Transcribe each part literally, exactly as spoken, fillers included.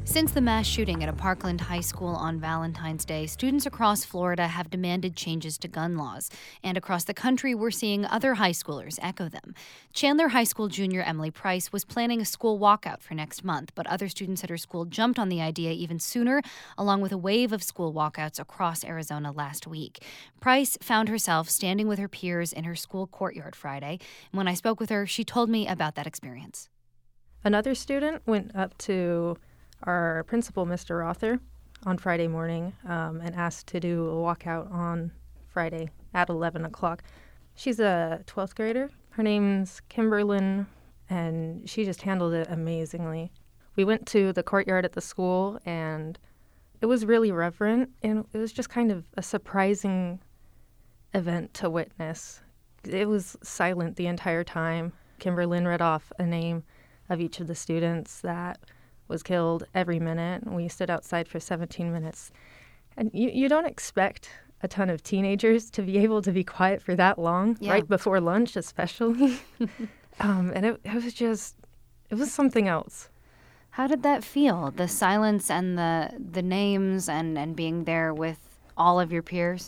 Since the mass shooting at a Parkland high school on Valentine's Day, students across Florida have demanded changes to gun laws. And across the country, we're seeing other high schoolers echo them. Chandler High School junior Emily Price was planning a school walkout for next month, but other students at her school jumped on the idea even sooner, along with a wave of school walkouts across Arizona last week. Price found herself standing with her peers in her school courtyard Friday. And when I spoke with her, she told me about that experience. Another student went up to our principal, Mister Rother, on Friday morning um, and asked to do a walkout on Friday at eleven o'clock. She's a twelfth grader. Her name's Kimberlyn, and she just handled it amazingly. We went to the courtyard at the school, and it was really reverent, and it was just kind of a surprising event to witness. It was silent the entire time. Kimberlyn read off a name of each of the students that was killed every minute. We stood outside for seventeen minutes. And you, you don't expect a ton of teenagers to be able to be quiet for that long, Yeah. right before lunch especially. um, and it, it was just, it was something else. How did that feel? The silence and the the names and, and being there with all of your peers?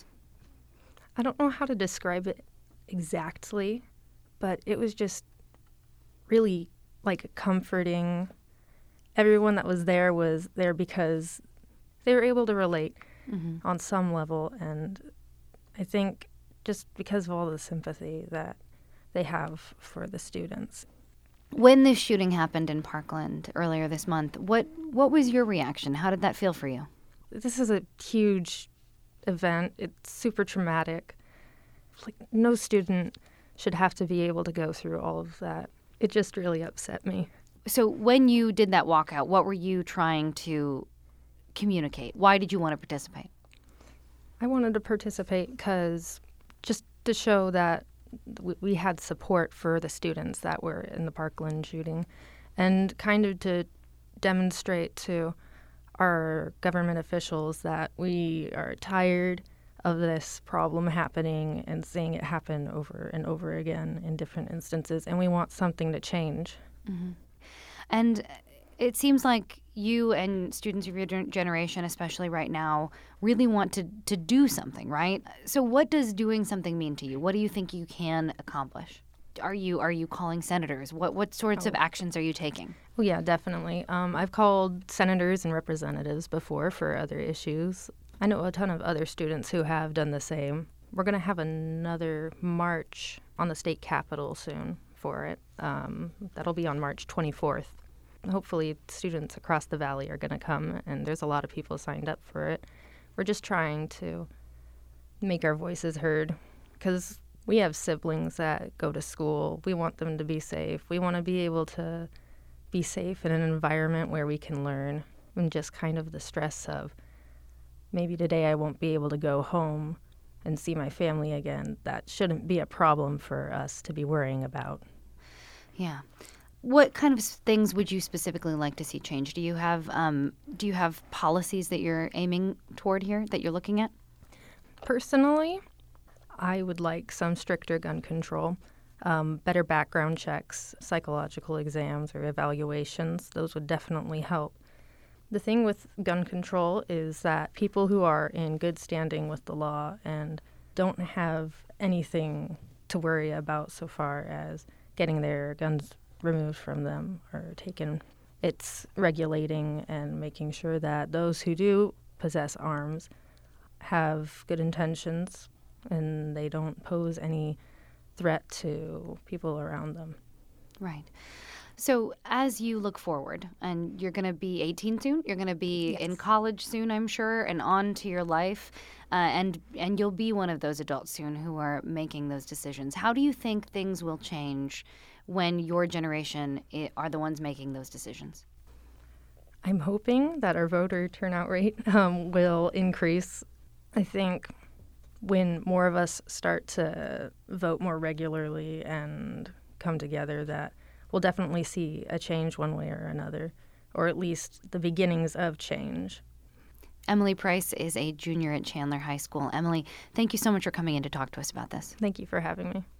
I don't know how to describe it exactly, but it was just really like comforting. Everyone that was there was there because they were able to relate mm-hmm. on some level, and I think just because of all the sympathy that they have for the students. When this shooting happened in Parkland earlier this month, what what was your reaction? How did that feel for you? This is a huge event. It's super traumatic. Like, no student should have to be able to go through all of that. It just really upset me. So when you did that walkout, what were you trying to communicate? Why did you want to participate? I wanted to participate because just to show that we had support for the students that were in the Parkland shooting, and kind of to demonstrate to our government officials that we are tired of this problem happening and seeing it happen over and over again in different instances, and we want something to change. Mm-hmm. And it seems like you and students of your generation, especially right now, really want to, to do something, right? So what does doing something mean to you? What do you think you can accomplish? Are you are you calling senators? What what sorts oh. of actions are you taking? Well, yeah, definitely. Um, I've called senators and representatives before for other issues. I know a ton of other students who have done the same. We're going to have another march on the state capitol soon for it. Um, that'll be on March twenty-fourth. Hopefully students across the valley are going to come, and there's a lot of people signed up for it. We're just trying to make our voices heard because we have siblings that go to school. We want them to be safe. We want to be able to be safe in an environment where we can learn, and just kind of the stress of maybe today I won't be able to go home and see my family again. That shouldn't be a problem for us to be worrying about. Yeah. What kind of things would you specifically like to see change? Do you have um, do you have policies that you're aiming toward here, that you're looking at? Personally, I would like some stricter gun control, um, better background checks, psychological exams or evaluations. Those would definitely help. The thing with gun control is that people who are in good standing with the law and don't have anything to worry about so far as getting their guns removed from them or taken, it's regulating and making sure that those who do possess arms have good intentions and they don't pose any threat to people around them. Right. So as you look forward, and you're going to be eighteen soon, you're going to be yes. in college soon, I'm sure, and on to your life, uh, and and you'll be one of those adults soon who are making those decisions. How do you think things will change when your generation i- are the ones making those decisions? I'm hoping that our voter turnout rate um, will increase. I think when more of us start to vote more regularly and come together, that we'll definitely see a change one way or another, or at least the beginnings of change. Emily Price is a junior at Chandler High School. Emily, thank you so much for coming in to talk to us about this. Thank you for having me.